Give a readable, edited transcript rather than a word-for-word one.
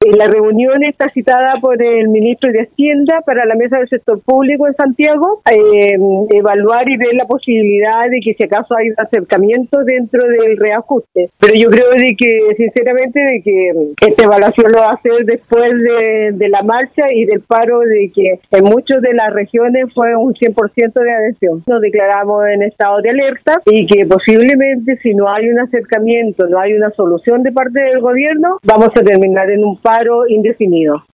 La reunión está citada por el ministro de Hacienda para la mesa del sector público en Santiago, evaluar y ver la posibilidad de que si acaso hay un acercamiento dentro del reajuste. Pero yo creo de que, sinceramente, de que esta evaluación lo va a hacer después de la marcha y del paro, de que en muchas de las regiones fue un 100% de adhesión. Nos declaramos en estado de alerta y que posiblemente, si no hay un acercamiento, no hay una solución de parte del gobierno, vamos a terminar en un paro indefinido.